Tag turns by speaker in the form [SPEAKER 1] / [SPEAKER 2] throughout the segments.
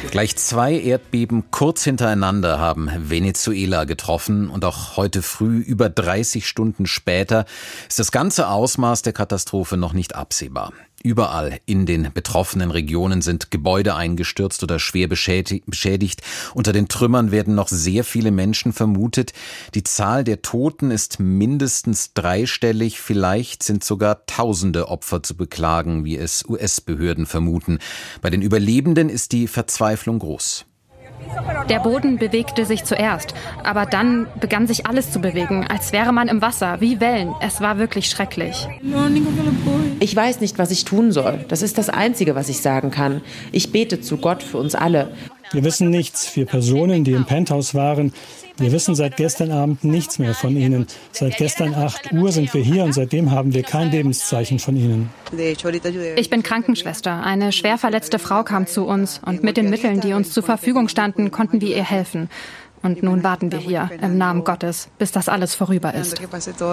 [SPEAKER 1] Gleich 2 Erdbeben kurz hintereinander haben Venezuela getroffen und auch heute früh, über 30 Stunden später, ist das ganze Ausmaß der Katastrophe noch nicht absehbar. Überall in den betroffenen Regionen sind Gebäude eingestürzt oder schwer beschädigt. Unter den Trümmern werden noch sehr viele Menschen vermutet. Die Zahl der Toten ist mindestens dreistellig. Vielleicht sind sogar Tausende Opfer zu beklagen, wie es US-Behörden vermuten. Bei den Überlebenden ist die Verzweiflung groß.
[SPEAKER 2] Der Boden bewegte sich zuerst, aber dann begann sich alles zu bewegen, als wäre man im Wasser, wie Wellen. Es war wirklich schrecklich.
[SPEAKER 3] Ich weiß nicht, was ich tun soll. Das ist das Einzige, was ich sagen kann. Ich bete zu Gott für uns alle.
[SPEAKER 4] Wir wissen nichts. 4 Personen, die im Penthouse waren. Wir wissen seit gestern Abend nichts mehr von ihnen. Seit gestern 8 Uhr sind wir hier und seitdem haben wir kein Lebenszeichen von ihnen.
[SPEAKER 2] Ich bin Krankenschwester. Eine schwer verletzte Frau kam zu uns und mit den Mitteln, die uns zur Verfügung standen, konnten wir ihr helfen. Und nun warten wir hier im Namen Gottes, bis das alles vorüber ist.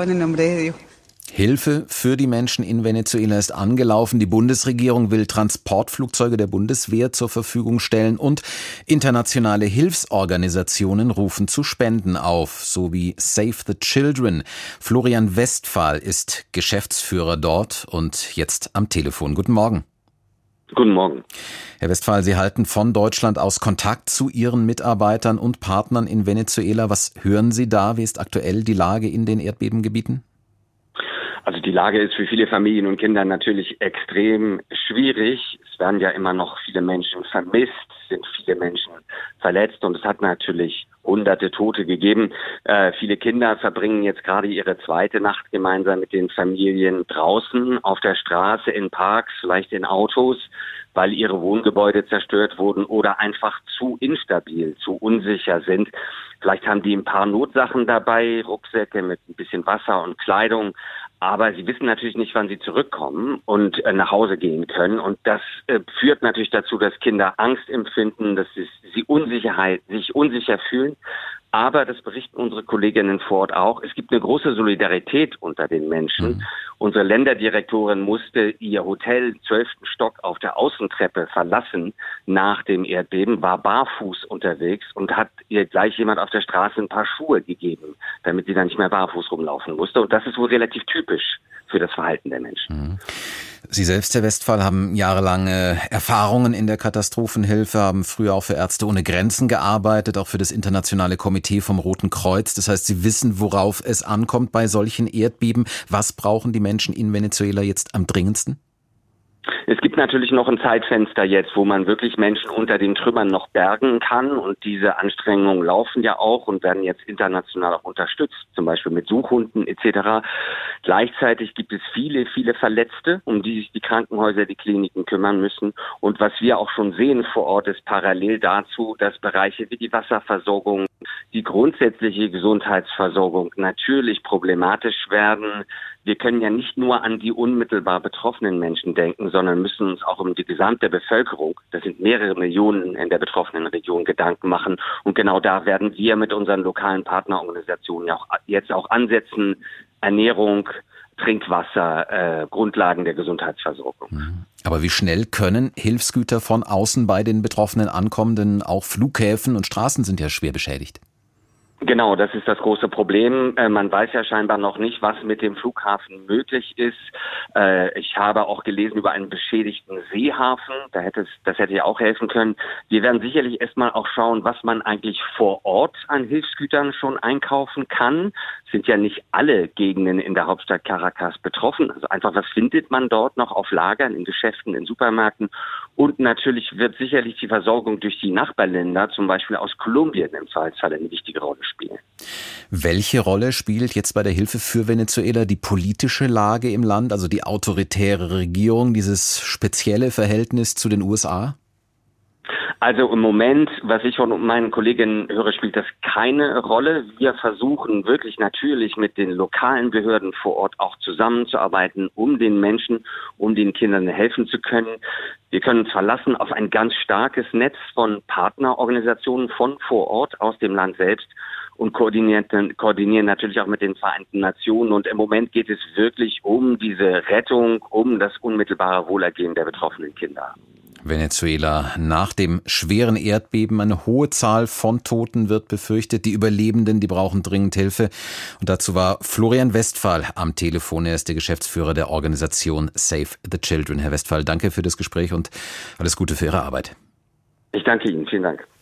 [SPEAKER 1] Hilfe für die Menschen in Venezuela ist angelaufen. Die Bundesregierung will Transportflugzeuge der Bundeswehr zur Verfügung stellen und internationale Hilfsorganisationen rufen zu Spenden auf, so wie Save the Children. Florian Westphal ist Geschäftsführer dort und jetzt am Telefon. Guten Morgen.
[SPEAKER 5] Guten Morgen.
[SPEAKER 1] Herr Westphal, Sie halten von Deutschland aus Kontakt zu Ihren Mitarbeitern und Partnern in Venezuela. Was hören Sie da? Wie ist aktuell die Lage in den Erdbebengebieten?
[SPEAKER 5] Also die Lage ist für viele Familien und Kinder natürlich extrem schwierig. Es werden ja immer noch viele Menschen vermisst, sind viele Menschen verletzt und es hat natürlich hunderte Tote gegeben. Viele Kinder verbringen jetzt gerade ihre zweite Nacht gemeinsam mit den Familien draußen auf der Straße, in Parks, vielleicht in Autos, weil ihre Wohngebäude zerstört wurden oder einfach zu instabil, zu unsicher sind. Vielleicht haben die ein paar Notsachen dabei, Rucksäcke mit ein bisschen Wasser und Kleidung. Aber sie wissen natürlich nicht, wann sie zurückkommen und nach Hause gehen können. Und das führt natürlich dazu, dass Kinder Angst empfinden, dass sie sich unsicher fühlen. Aber, das berichten unsere Kolleginnen vor Ort auch, es gibt eine große Solidarität unter den Menschen. Unsere Länderdirektorin musste ihr Hotel im 12. Stock auf der Außentreppe verlassen nach dem Erdbeben, war barfuß unterwegs und hat ihr gleich jemand auf der Straße ein paar Schuhe gegeben, damit sie dann nicht mehr barfuß rumlaufen musste. Und das ist wohl relativ typisch für das Verhalten der Menschen.
[SPEAKER 1] Sie selbst, Herr Westphal, haben jahrelange Erfahrungen in der Katastrophenhilfe, haben früher auch für Ärzte ohne Grenzen gearbeitet, auch für das internationale Komitee vom Roten Kreuz. Das heißt, Sie wissen, worauf es ankommt bei solchen Erdbeben. Was brauchen die Menschen in Venezuela jetzt am dringendsten?
[SPEAKER 5] Es gibt natürlich noch ein Zeitfenster jetzt, wo man wirklich Menschen unter den Trümmern noch bergen kann. Und diese Anstrengungen laufen ja auch und werden jetzt international auch unterstützt, zum Beispiel mit Suchhunden etc. Gleichzeitig gibt es viele, viele Verletzte, um die sich die Krankenhäuser, die Kliniken kümmern müssen. Und was wir auch schon sehen vor Ort ist parallel dazu, dass Bereiche wie die Wasserversorgung, die grundsätzliche Gesundheitsversorgung natürlich problematisch werden. Wir können ja nicht nur an die unmittelbar betroffenen Menschen denken, sondern müssen uns auch um die gesamte Bevölkerung, das sind mehrere Millionen in der betroffenen Region, Gedanken machen. Und genau da werden wir mit unseren lokalen Partnerorganisationen ja jetzt auch ansetzen. Ernährung, Trinkwasser, Grundlagen der Gesundheitsversorgung.
[SPEAKER 1] Aber wie schnell können Hilfsgüter von außen bei den Betroffenen ankommen? Denn auch Flughäfen und Straßen sind ja schwer beschädigt.
[SPEAKER 5] Genau, das ist das große Problem. Man weiß ja scheinbar noch nicht, was mit dem Flughafen möglich ist. Ich habe auch gelesen über einen beschädigten Seehafen. Das hätte ja auch helfen können. Wir werden sicherlich erstmal auch schauen, was man eigentlich vor Ort an Hilfsgütern schon einkaufen kann. Es sind ja nicht alle Gegenden in der Hauptstadt Caracas betroffen. Also einfach, was findet man dort noch auf Lagern, in Geschäften, in Supermärkten? Und natürlich wird sicherlich die Versorgung durch die Nachbarländer, zum Beispiel aus Kolumbien im Zweifelsfall, eine wichtige Rolle spielen.
[SPEAKER 1] Welche Rolle spielt jetzt bei der Hilfe für Venezuela die politische Lage im Land, also die autoritäre Regierung, dieses spezielle Verhältnis zu den USA?
[SPEAKER 5] Also im Moment, was ich von meinen Kolleginnen höre, spielt das keine Rolle. Wir versuchen wirklich natürlich mit den lokalen Behörden vor Ort auch zusammenzuarbeiten, um den Menschen, um den Kindern helfen zu können. Wir können uns verlassen auf ein ganz starkes Netz von Partnerorganisationen von vor Ort aus dem Land selbst und koordinieren natürlich auch mit den Vereinten Nationen. Und im Moment geht es wirklich um diese Rettung, um das unmittelbare Wohlergehen der betroffenen Kinder.
[SPEAKER 1] Venezuela. Nach dem schweren Erdbeben eine hohe Zahl von Toten wird befürchtet. Die Überlebenden, die brauchen dringend Hilfe. Und dazu war Florian Westphal am Telefon. Er ist der Geschäftsführer der Organisation Save the Children. Herr Westphal, danke für das Gespräch und alles Gute für Ihre Arbeit.
[SPEAKER 5] Ich danke Ihnen. Vielen Dank.